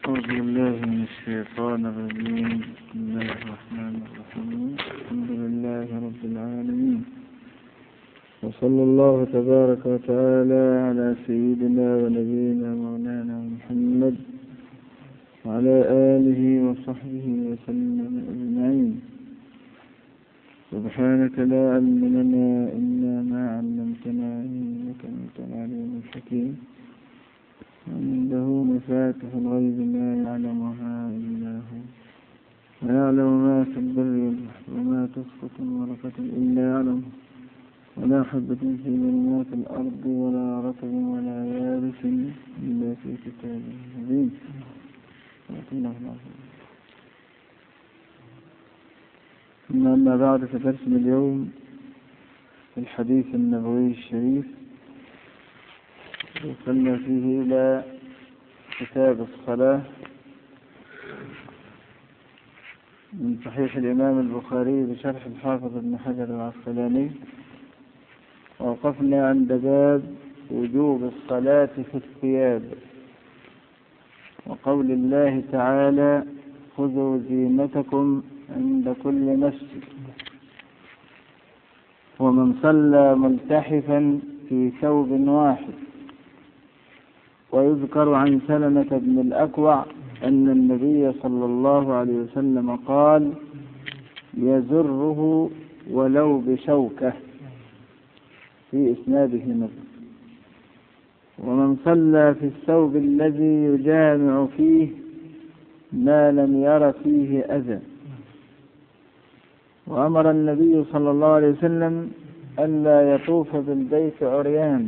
أعوذ بالله من الشيطان الرجيم. بسم الله الرحمن الرحيم. الحمد لله رب العالمين، وصلى الله تبارك وتعالى على سيدنا ونبينا مولانا محمد وعلى آله وصحبه وسلم أجمعين. سبحانك لا علم لنا إلا ما علمتنا إنك أنت العليم الحكيم. عنده مفاتح الغيب لا يعلمها إلا هو، ويعلم ما في البر والبحر وما تسقط من ورقة إلا يعلمه، ولا حبة في ظلمات الأرض ولا رطب ولا يابس إلا في كتاب مبين. ثم أما بعد، فدرسنا اليوم في الحديث النبوي الشريف وصلنا فيه إلى كتاب الصلاة من صحيح الإمام البخاري بشرح الحافظ ابن حجر العسقلاني، ووقفنا عند باب وجوب الصلاة في الثياب، وقول الله تعالى: خذوا زينتكم عند كل مسجد. ومن صلى ملتحفا في ثوب واحد. ويذكر عن سلمة بن الأكوع أن النبي صلى الله عليه وسلم قال: يزره ولو بشوكة، في إسناده نظر. ومن صلى في الثوب الذي يجامع فيه ما لم ير فيه أذى. وأمر النبي صلى الله عليه وسلم ألا يطوف بالبيت عريان.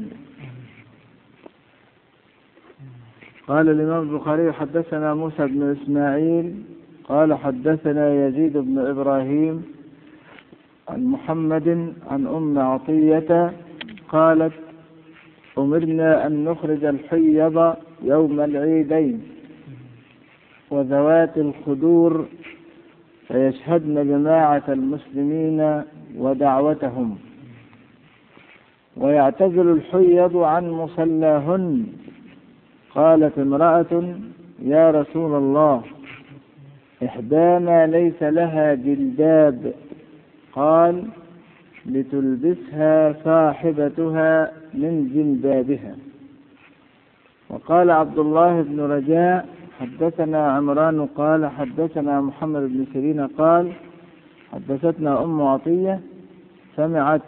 قال الإمام البخاري: حدثنا موسى بن إسماعيل قال حدثنا يزيد بن إبراهيم عن محمد عن أم عطية قالت: أمرنا أن نخرج الحيض يوم العيدين وذوات الخدور فيشهدن جماعة المسلمين ودعوتهم، ويعتزل الحيض عن مصلاهن. قالت امرأة: يا رسول الله، إحدانا ليس لها جلباب. قال: لتلبسها صاحبتها من جلبابها. وقال عبد الله بن رجاء: حدثنا عمران قال حدثنا محمد بن سيرين قال حدثتنا أم عطية سمعت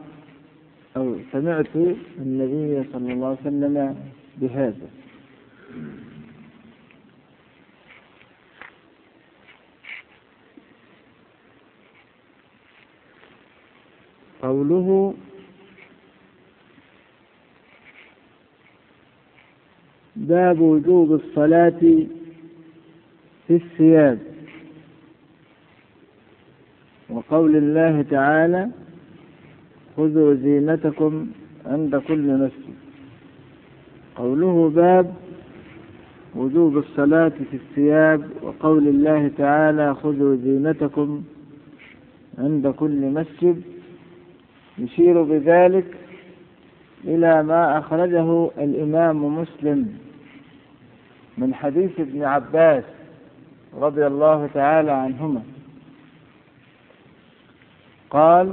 النبي صلى الله عليه وسلم بهذا. قوله: باب وجوب الصلاة في الثياب، وقول الله تعالى: خذوا زينتكم عند كل مسجد. قوله باب وجوب الصلاة في الثياب، وقول الله تعالى: خذوا زينتكم عند كل مسجد، يشير بذلك إلى ما أخرجه الإمام مسلم من حديث ابن عباس رضي الله تعالى عنهما قال: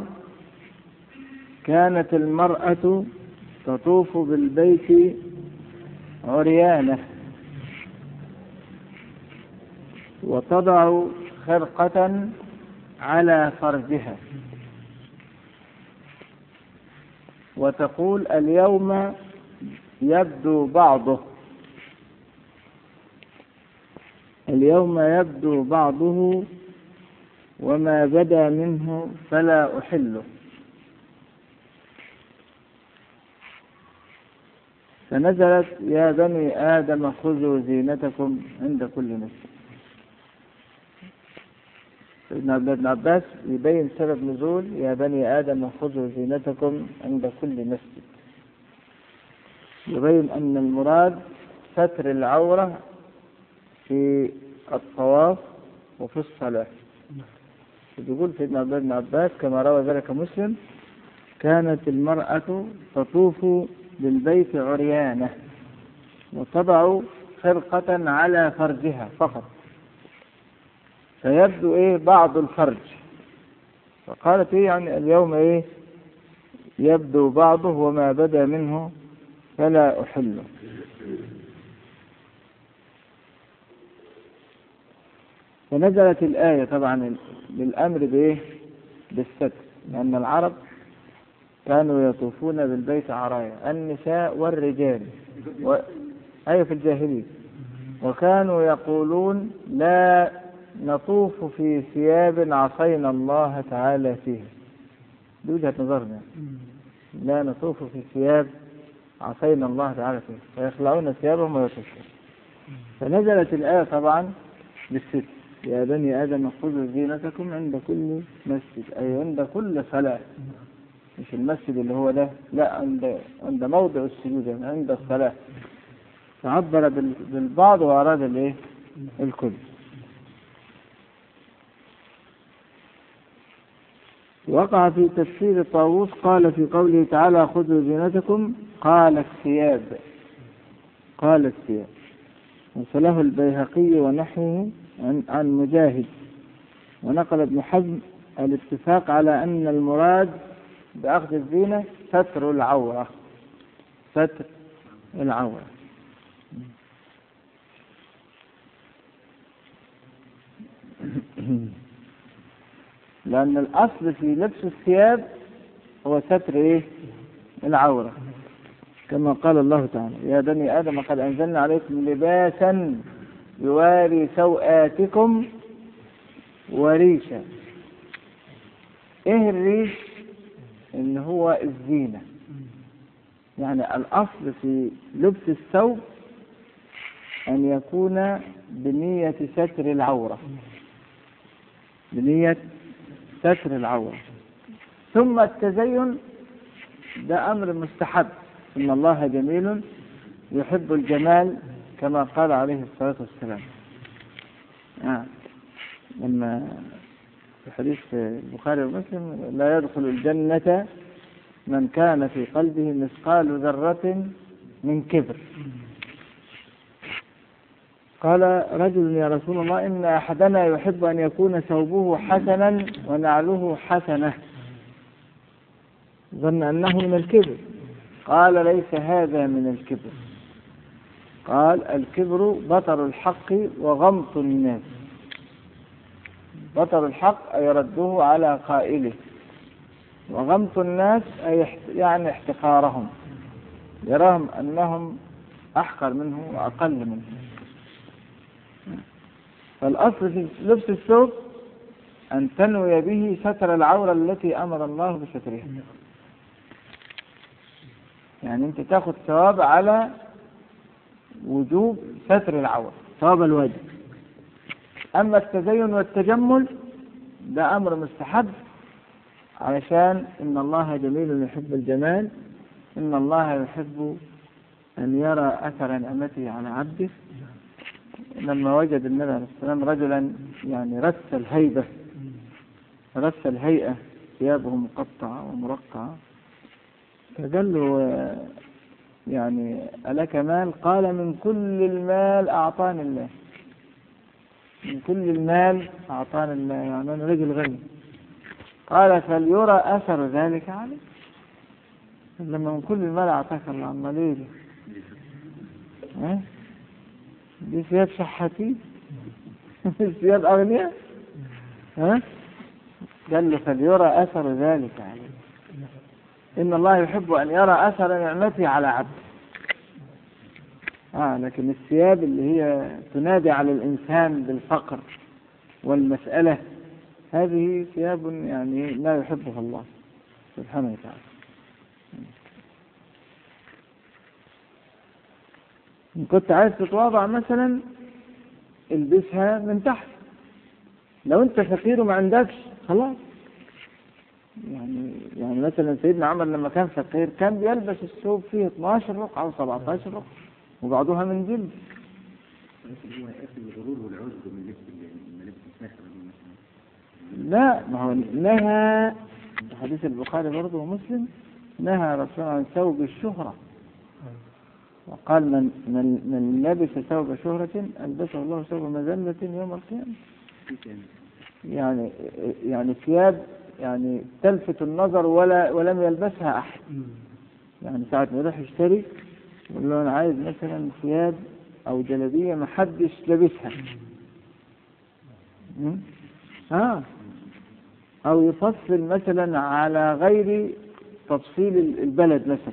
كانت المرأة تطوف بالبيت عريانة وتضع خرقة على فرجها وتقول: اليوم يبدو بعضه، اليوم يبدو بعضه، وما بدا منه فلا أحله. فنزلت: يا بني آدم خذوا زينتكم عند كل مسجد. سيدنا ابن عباس يبين سبب نزول يا بني آدم خذوا زينتكم عند كل مسجد، يبين أن المراد ستر العورة في الطواف وفي الصلاة. يقول سيدنا ابن عباس كما روى ذلك مسلم: كانت المرأة تطوف بالبيت عريانة وتضع خرقة على فرجها فقط، فيبدو بعض الفرج، فقالت يعني اليوم يبدو بعضه وما بدا منه فلا أحله. فنزلت الآية طبعا بالأمر بالستر، لأن العرب كانوا يطوفون بالبيت عرايا، النساء والرجال في الجاهلية، وكانوا يقولون لا نطوف في ثياب عصينا الله تعالى فيها، بوجهة نظرنا لا نطوف في ثياب عصينا الله تعالى فيها، فيخلعون ثيابهم ويطوفون. فنزلت الآية طبعا بالستر: يا بني آدم خذوا زينتكم عند كل مسجد، أي عند كل صلاة، مش المسجد اللي هو ده، لا، عند موضع السجود، يعني عند الصلاة. فعبر بالبعض وأراد الكل. وقع في تفسير طاووس قال في قوله تعالى خذوا زينتكم قال الثياب، وصله البيهقي ونحوه عن مجاهد. ونقل ابن حزم الاتفاق على أن المراد بأخذ الزينة ستر العورة، لأن الأصل في لبس الثياب هو ستر العورة، كما قال الله تعالى: يا بني آدم قد أنزلنا عليكم لباسا يواري سوآتكم وريشا. الريش إن هو الزينة، يعني الأصل في لبس الثوب أن يكون بنية ستر العورة، ثم التزين ده أمر مستحب، إن الله جميل يحب الجمال، كما قال عليه الصلاة والسلام. لما في حديث البخاري ومسلم: لا يدخل الجنة من كان في قلبه مثقال ذرة من كبر. قال رجل: يا رسول الله، إن أحدنا يحب أن يكون ثوبه حسنا ونعله حسنة، ظن أنه من الكبر. قال: ليس هذا من الكبر. قال: الكبر بطر الحق وغمط الناس. بطر الحق أي رده على قائله، وغمط الناس أي يعني احتقارهم، يراهم أنهم أحقر منه وأقل منه. فالأصل في لبس الثوب أن تنوي به ستر العورة التي أمر الله بسترها، يعني أنت تأخذ ثواب على وجوب ستر العورة، ثواب الواجب. أما التزين والتجمل ده أمر مستحب، علشان إن الله جميل يحب الجمال، إن الله يحب أن يرى أثر نعمته على عبده. لما وجد النبي عليه السلام رجلا يعني رث الهيئة، ثيابه مقطعة ومرقعة، فقال له: يعني ألك مال؟ قال: من كل المال أعطاني الله. من كل المال أعطاني الله، يعني أنا رجل غني. قال: فليرى أثر ذلك عليه. لما من كل المال أعطاك الله، عمال إيه دي ثياب شحاتين ثياب أغنياء. قال له: فليرى أثر ذلك عليه. إن الله يحب أن يرى أثر نعمته على عبده. لكن الثياب اللي هي تنادي على الإنسان بالفقر والمسألة، هذه ثياب يعني لا يحبها الله سبحانه وتعالى. إن كنت عايز تتواضع مثلا البسها من تحت، لو أنت فقير وما عندكش خلاص. يعني مثلا سيدنا عمر لما كان فقير كان بيلبس الثوب فيه 12 رقعة أو 17 رقعة وبعضها من جلد. لا، ما هو نهى حديث البخاري برضه ومسلم، نهى رسول الله عن ثوب الشهرة، وقال من لبس ثوب شهرة ألبسه الله ثوب مذلة يوم القيامة. يعني ثياب يعني تلفت النظر ولم يلبسها أحد. يعني ساعة ما يروح يشتري يقول له أنا عايز مثلا ثياب أو جلبية ما حدش لبسها، أو يفصل مثلا على غير تفصيل البلد مثلا.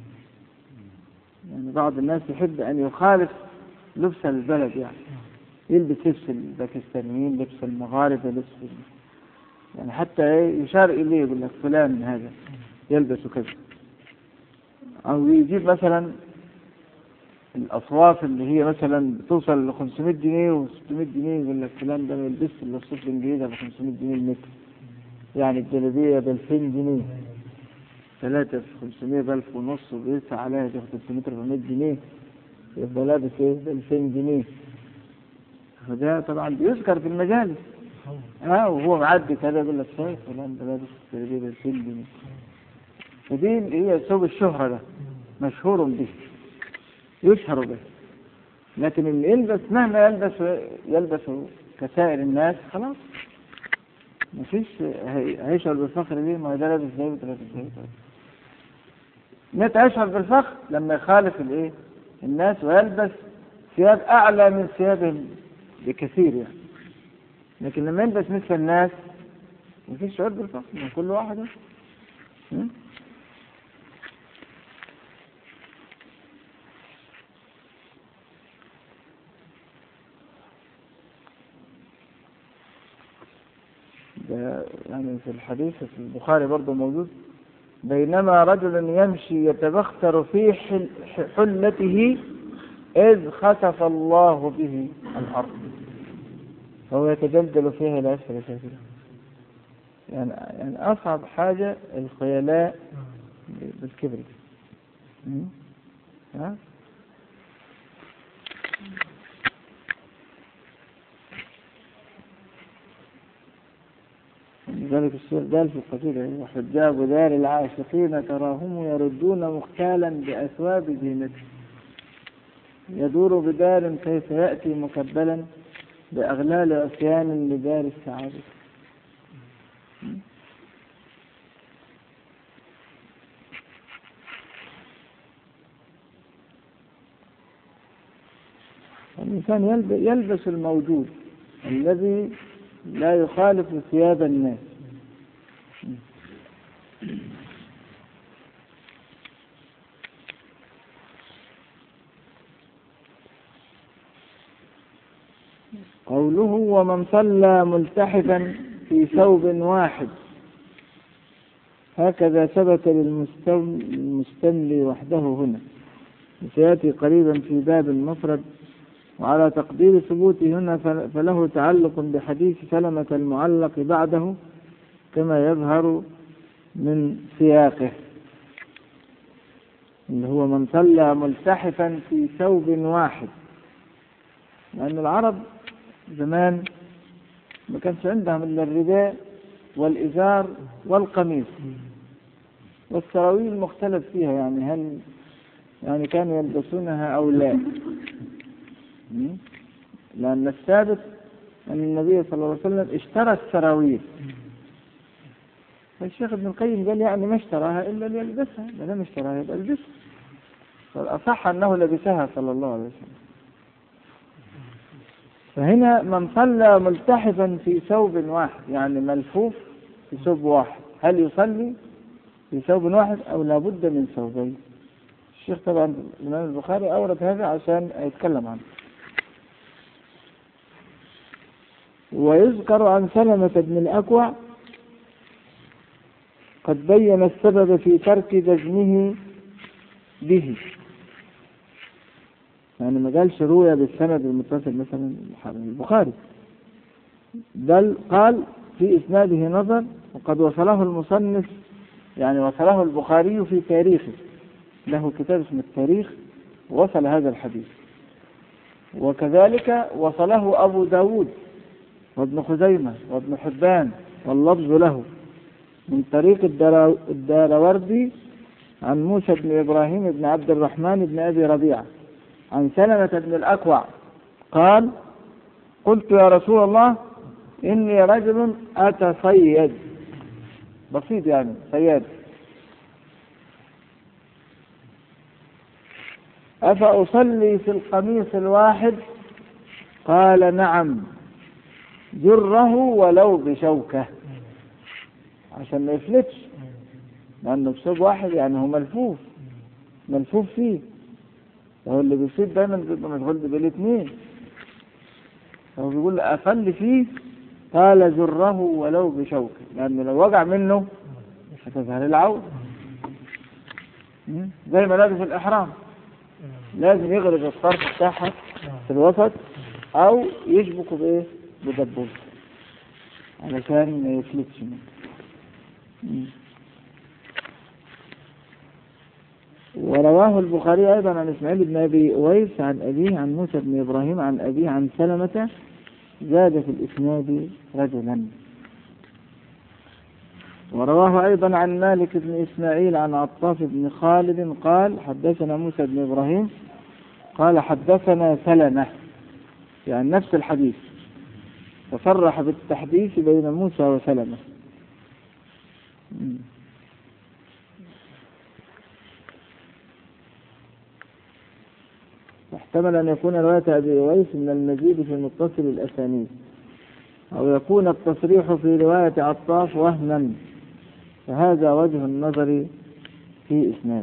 يعني بعض الناس يحب أن يخالف لبس البلد، يعني يلبس لبس الباكستانيين، لبس المغاربة، لبس يعني حتى يشار إليه يقول لك فلان هذا يلبس كذا. أو يجيب مثلا الأصواف اللي هي مثلا بتوصل ل 500 جنيه و 600 جنيه يقول لك فلان ده ما يلبسش إلا الصوف الإنجليزي ب 500 جنيه المتر، يعني الجلابية ب 2000 جنيه، 3 في 500 ب 1000 ونص، وبيدفع عليها 300 400 جنيه، يبقى لابس ايه ب 2000 جنيه. فده طبعا بيذكر في المجالس، وهو معدي كذا يقول لك شايف فلان ده لابس جلابية ب 2000 جنيه. فدي هي ثوب الشهرة، ده مشهور به يشهر به. لكن اللي يلبس مهما يلبس كسائر الناس خلاص مفيش هيشعر بالفخر ليه؟ ما ده لابس زي وده لابس زي. متى يشعر بالفخر؟ لما يخالف الايه الناس ويلبس ثياب اعلى من ثيابهم بكثير يعني. لكن لما يلبس مثل الناس مفيش شعور بالفخر من كل واحد. يعني في الحديث في البخاري برضه موجود: بينما رجل يمشي يتبختر في حلته إذ خسف الله به الأرض فهو يتجلجل فيها إلى أسفل سافله. يعني أصعب حاجة الخيلاء بالكبر. لذلك الشيخ قال في القصيدة: وحجاب دار العاشقين تراهم يردون مختالا بأثواب زينته يدور بدار كيف يأتي مكبلا بأغلال عصيان لدار السعادة. الإنسان يلبس الموجود الذي لا يخالف ثياب الناس. قوله: ومن صلى ملتحفا في ثوب واحد، هكذا ثبت للمستملي وحده هنا، سيأتي قريبا في باب المفرد. وعلى تقدير ثبوته هنا فله تعلق بحديث سلمة المعلق بعده كما يظهر من سياقه، اللي هو من صلى ملتحفا في ثوب واحد. لأن العرب زمان ما كانش عندهم إلا الرداء والإزار والقميص، والسراويل مختلف فيها، يعني هل يعني كانوا يلبسونها أو لا. لأن الثابت أن النبي صلى الله عليه وسلم اشترى السراويل، فالشيخ ابن القيم قال يعني ما اشتراها إلا ليلبسها، ما دام اشتراها يبقى البسها، فالأصح أنه لبسها صلى الله عليه وسلم. فهنا من صلى ملتحفا في ثوب واحد يعني ملفوف في ثوب واحد، هل يصلي في ثوب واحد أو لابد من ثوبين؟ الشيخ طبعا الإمام البخاري أورد هذا عشان يتكلم عنه. ويذكر عن سلمة بن الأكوع قد بين السبب في ترك جزمه به، يعني ما قالش روي بالسند المتصل مثلا البخاري، بل قال في إسناده نظر وقد وصله المصنف، يعني وصله البخاري في تاريخه، له كتاب اسمه التاريخ وصل هذا الحديث، وكذلك وصله أبو داود وابن خزيمة وابن حبان واللفظ له من طريق الداروردي عن موسى بن إبراهيم بن عبد الرحمن بن أبي ربيعة عن سلمة بن الأكوع قال قلت يا رسول الله إني رجل أتصيد، بسيط يعني صياد، أفأصلي في القميص الواحد؟ قال نعم، جره ولو بشوكة، عشان ما يفلتش، لأنه بثوب واحد يعني هو ملفوف فيه، هو اللي بيصيب دايما بيبقى مشغول بالاثنين، هو بيقول أفل فيه، قال جره ولو بشوكة، لأنه لو وقع منه هتظهر العورة، زي ما لابس الإحرام لازم يغرز الطرف بتاعها في الوسط أو يشبكه بإيه؟ بدبوس علشان ما يفلتش منه. ورواه البخاري أيضا عن إسماعيل بن أبي أويس عن أبيه عن موسى بن إبراهيم عن أبيه عن سلمة، زاد في الإسناد رجلا. ورواه أيضا عن مالك بن إسماعيل عن عطاف بن خالد قال حدثنا موسى بن إبراهيم قال حدثنا سلمة، يعني نفس الحديث، فصرح بالتحديث بين موسى وسلمة. احتمل أن يكون رواية أبي أويس من المزيد في متصل الأسانيد، أو يكون التصريح في رواية عطاف وهما، فهذا وجه النظر في إسناده.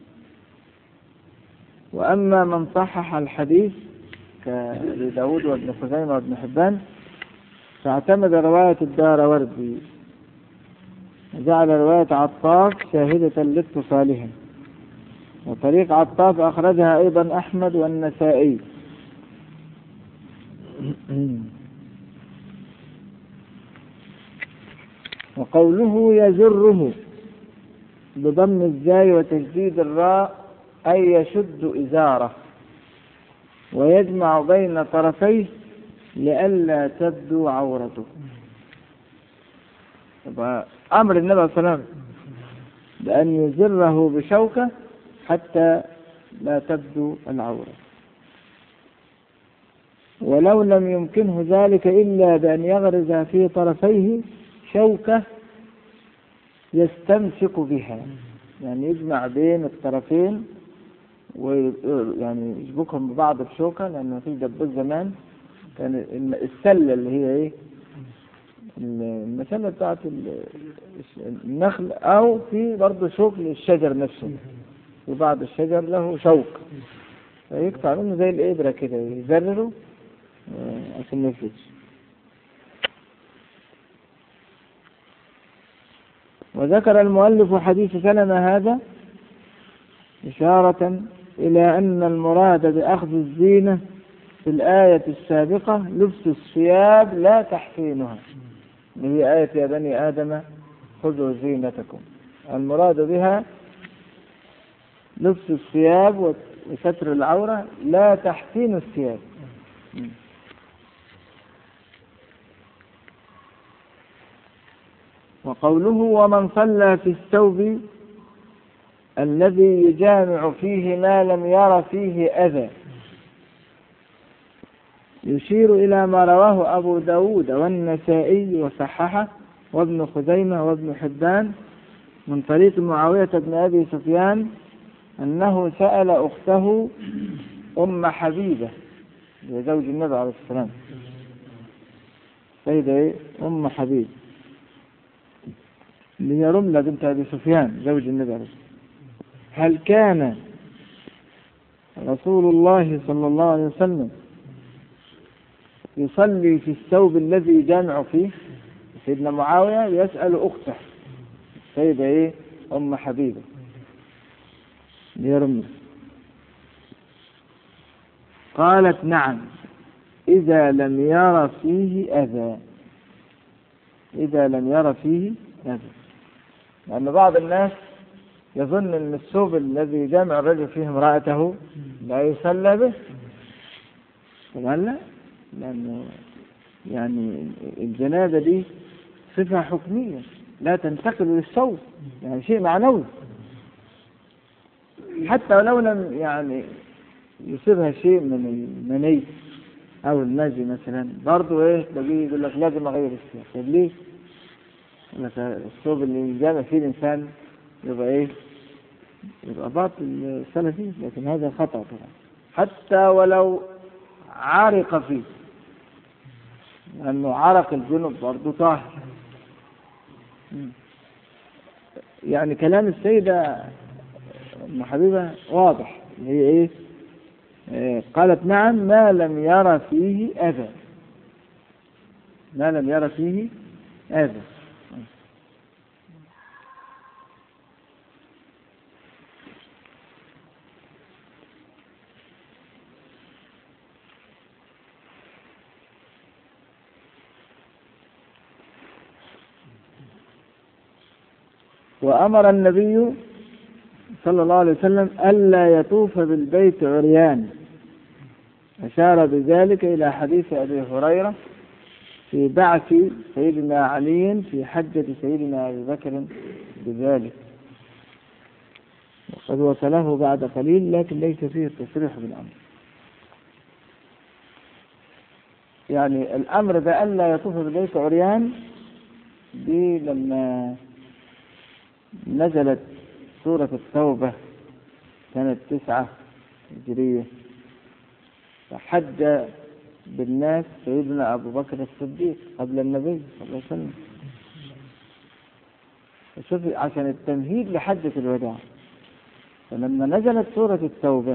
وأما من صحح الحديث كداود وابن خزيمة وابن حبان فاعتمد رواية الداروري وجعل رواية عطاف شاهدة لاتصالها، وطريق عطاف أخرجها أيضا أحمد والنسائي. وقوله يجره بضم الزاي وتشديد الراء أي يشد إزاره ويجمع بين طرفيه لئلا تبدو عورته. أمر النبي صلى الله عليه وسلم بأن يزره بشوكة حتى لا تبدو العورة، ولو لم يمكنه ذلك إلا بأن يغرز في طرفيه شوكة يستمسك بها، يعني يجمع بين الطرفين ويعني يشبكهم ببعض بشوكة، لأنه في دبوس زمان كان السلة اللي هي ايه المسلة بتاعت النخل، أو في برضه شوك للشجر نفسه، وبعض الشجر له شوك فيقطع منه زي الإبرة كده يزرره عشان ما يفلتش. وذكر المؤلف حديث سلمة هذا إشارة إلى أن المراد بأخذ الزينة في الآية السابقة لبس الثياب لا تحسينها، هي آية يا بني آدم خذوا زينتكم، المراد بها لبس الثياب وستر العورة لا تحسين الثياب. وقوله ومن صلى في الثوب الذي يجامع فيه ما لم ير فيه أذى يشير إلى ما رواه أبو داود والنسائي وصححه وابن خزيمة وابن حبان من طريق معاوية بن أبي سفيان أنه سأل أخته أم حبيبة زوج النبي عليه السلام، سيدة أم حبيب اللي هي رملة بنت أبي سفيان زوج النبي عليه السلام، هل كان رسول الله صلى الله عليه وسلم يصلي في الثوب الذي يجامع فيه؟ سيدنا معاوية يسأل أخته سيدة أم حبيبة اللي هي رملة، قالت نعم إذا لم ير فيه أذى، إذا لم ير فيه أذى، لأن بعض الناس يظن أن الثوب الذي يجامع الرجل فيه امرأته لا يصلى به، طبعا لا، لأنه يعني الجنابة دي صفة حكمية لا تنتقل للثوب، يعني شيء معنوي، حتى ولو لم يعني يصيبها شيء من المني أو المزي مثلا، برضه إيه تلاقيه يقول لك لازم أغير الثياب. طب ليه؟ يقول لك الثوب اللي جامع فيه الإنسان يبقى إيه؟ يبقى باطل سلفي، لكن هذا خطأ طبعا حتى ولو عرق فيه، لأنه عرق الجنب برضه طاهر. يعني كلام السيدة أم حبيبة واضح، هي إيه؟ قالت نعم ما لم يرى فيه أذى، ما لم يرى فيه أذى. وأمر النبي صلى الله عليه وسلم ألا يطوف بالبيت عريان، أشار بذلك إلى حديث أبي هريرة في بعث سيدنا علي في حجة سيدنا أبي بكر بذلك، وقد وصله بعد قليل لكن ليس فيه التصريح بالأمر. يعني الأمر بألا يطوف بالبيت عريان دي لما نزلت سورة التوبة سنة 9 هجرية، فحج بالناس سيدنا أبو بكر الصديق قبل النبي صلى الله عليه وسلم، فشوف عشان التمهيد لحجة الوداع. فلما نزلت سورة التوبة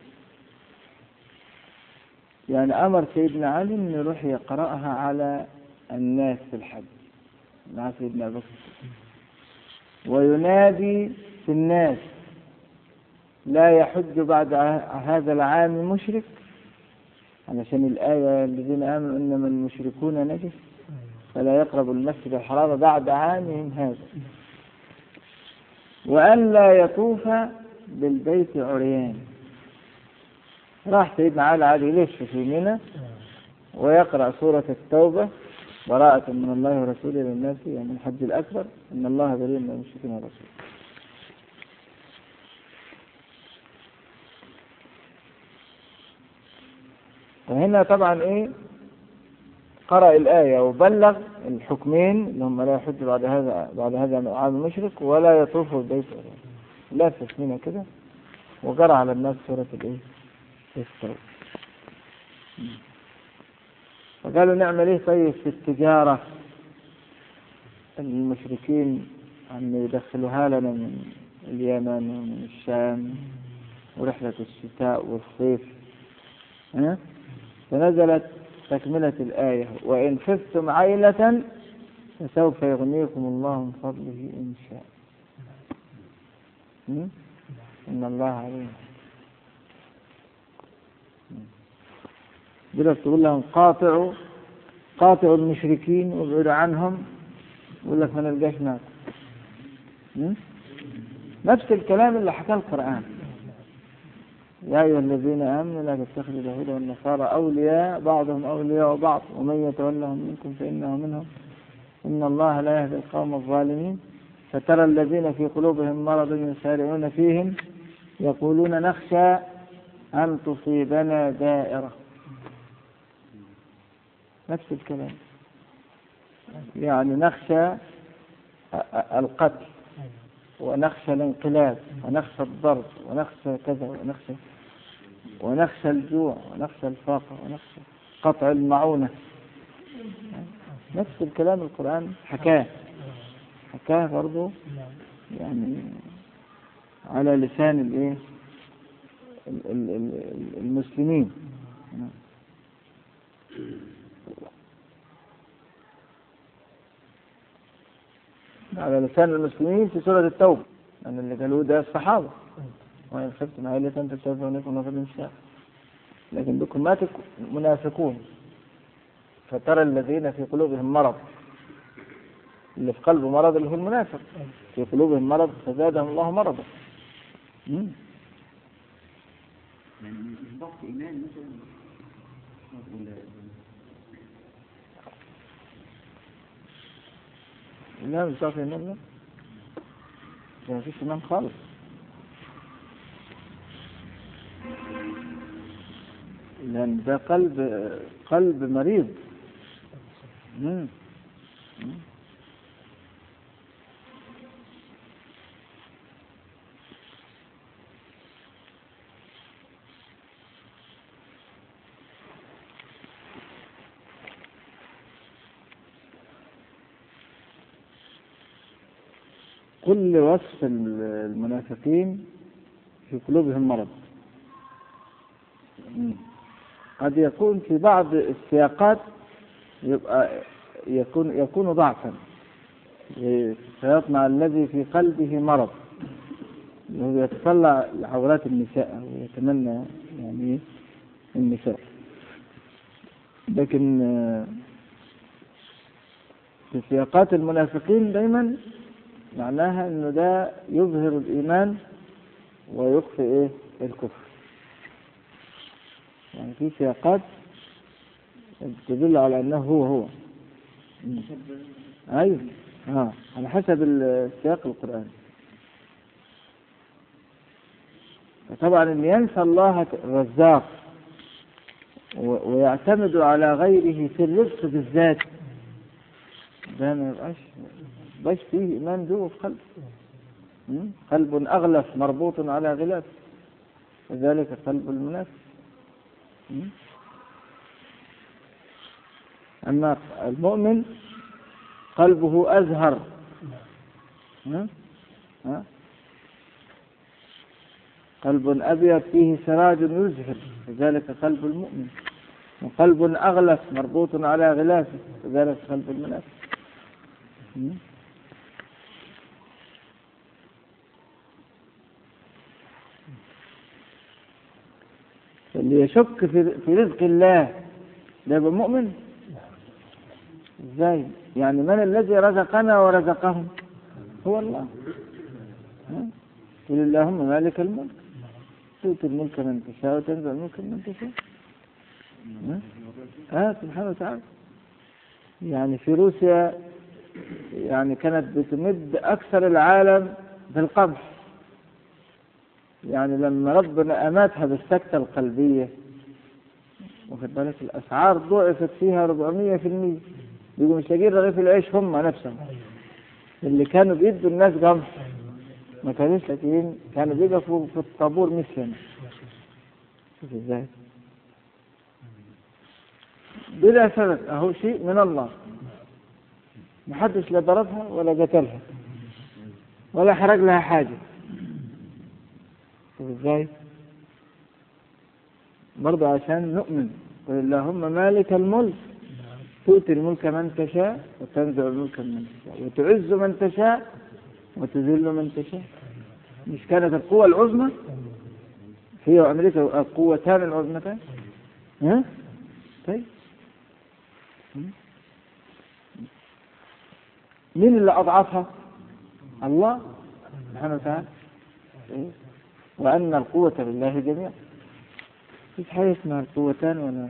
يعني أمر سيدنا علي أن يروح يقرأها على الناس في الحج مع سيدنا أبو بكر، وينادي في الناس لا يحج بعد هذا العام مشرك، علشان الآية الذين آمنوا إنما المشركون نجس فلا يقربوا المسجد الحرام بعد عامهم هذا، وأن لا يطوف بالبيت عريان. راح سيدنا علي عادي يلف في منى ويقرأ سورة التوبة براءة من الله ورسوله للناس يعني الحج الأكبر إن الله بريء من المشركين ورسوله. وهنا طبعا إيه قرأ الآية وبلغ الحكمين اللي هم لا يحج بعد هذا العام المشرك ولا يطوف بالبيت عريان، لف منى كده وقرأ على الناس سورة الإيه التوبة. فقالوا نعمل إيه طيب في التجارة المشركين أن يدخلوها لنا من اليمن ومن الشام ورحلة الشتاء والصيف، فنزلت تكملة الآية وإن خفتم عيلة فسوف يغنيكم الله من فضله إن شاء إن الله عليم. بلا تقول لهم قاطعوا المشركين وابعدوا عنهم، يقول لك ما نلقاش ناس. نفس الكلام اللي حكاه القرآن يا أيها الذين آمنوا لا تتخذوا اليهود والنصارى أولياء بعضهم أولياء بعض ومن يتولهم منكم فإنه منهم إن الله لا يهدي القوم الظالمين فترى الذين في قلوبهم مرض يسارعون فيهم يقولون نخشى أن تصيبنا دائرة. نفس الكلام يعني نخشى القتل ونخشى الانقلاب ونخشى الضرب ونخشى كذا ونخشى الجوع ونخشى الفاقة ونخشى قطع المعونة. نفس الكلام القرآن حكاه برضو يعني على لسان الايه المسلمين. على لسان المسلمين في سورة التوبة أن اللي قالوه ده الصحابة وإن خفتم عائلة تستوفونكم نفر من شاء، لكن بكم ما منافقون فترى الذين في قلوبهم مرض، اللي في قلبه مرض اللي هو المنافق في قلوبهم مرض فزادهم الله مرضا. لا مش ضعف إيمان، لا ما فيش إيمان خالص. يعني ده قلب مريض. كل وصف المنافقين في قلوبهم مرض. قد يكون في بعض السياقات يكون ضعفا، فيطمع الذي في قلبه مرض، وهو يتطلع لعورات النساء ويتمنى يعني النساء. لكن في سياقات المنافقين دايما معناها انه ده يظهر الايمان ويخفي الكفر. يعني في سياقات تدل على انه هو ايوه على حسب السياق القرآني. فطبعا ان ينسى الله الرزاق ويعتمد على غيره في الرزق بالذات، ده ما يبقاش فيه ايمان جوه في قلبه. قلب اغلف مربوط على غلاف، وذلك قلب المنافق. أما المؤمن قلبه أزهر، قلب أبيض فيه سراج يزهر، وذلك قلب المؤمن. وقلب أغلف مربوط على غلافه، وذلك قلب المنافق. اللي يشك في رزق الله ده يبقى مؤمن ازاي؟ يعني من الذي رزقنا ورزقهم؟ هو الله. قل اللهم مالك الملك تؤتي الملك من تشاء وتنزع الملك من تشاء. سبحانه وتعالى. يعني في روسيا يعني كانت بتمد أكثر العالم بالقمح، يعني لما ربنا أماتها بالسكتة القلبية، واخد بالك، الأسعار ضعفت فيها 400%. بيقوا مش لاقيين رغيف العيش هم نفسهم اللي كانوا بيدوا الناس قمح، ما كانوش لاقيين، كانوا بيقفوا في الطابور مسيا. شوف ازاي بلا سبب، اهو شيء من الله، محدش لا ضربها ولا قتلها ولا حرق لها حاجة. شوف ازاي برضه عشان نؤمن. قل اللهم مالك الملك تؤتي الملك من تشاء وتنزع الملك من تشاء وتعز من تشاء وتذل من تشاء. مش كانت القوة العظمى هي وأمريكا القوتان العظمتان؟ طيب مين اللي أضعفها؟ الله سبحانه وتعالى. وأن القوة لله جميعا. مفيش حاجة اسمها القوتان ولا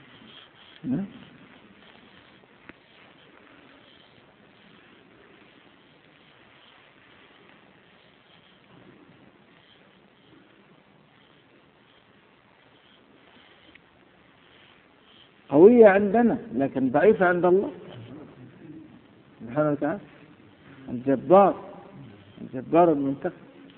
قوية عندنا لكن ضعيفة عند الله سبحانه وتعالى. الجبار المنتقم.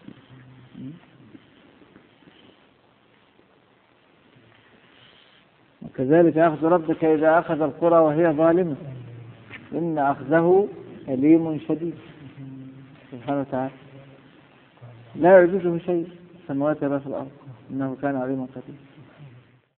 وكذلك أخذ ربك إذا أخذ القرى وهي ظالمة إن أخذه أليم شديد. سبحانه وتعالى لا يعجزه شيء في السماوات ولا في الأرض إنه كان عليما قدير.